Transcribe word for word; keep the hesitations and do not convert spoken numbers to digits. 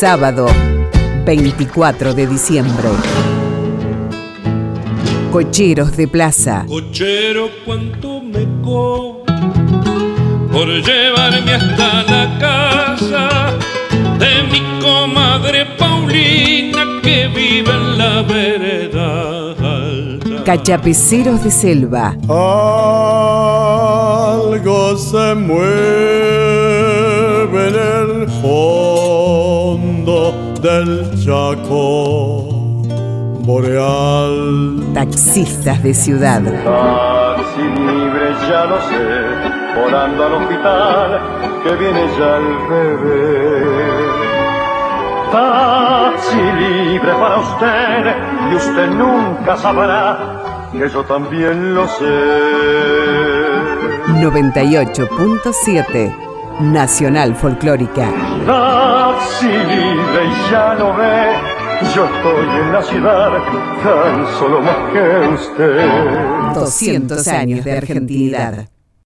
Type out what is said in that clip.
Sábado, veinticuatro de diciembre. Cocheros de Plaza. Cochero, cuánto me cobro por llevarme hasta la casa de mi comadre Paulina que vive en la vereda alta. Cachapeceros de Selva. Algo se mueve en el fondo del Chaco boreal. Taxistas de ciudad. Taxi libre, ya lo sé, volando al hospital, que viene ya el bebé. Taxi libre para usted, y usted nunca sabrá que yo también lo sé. noventa y ocho punto siete Nacional Folclórica. Taxi libre, y ya lo ve, yo estoy en la ciudad, tan solo más que usted. doscientos años de argentinidad.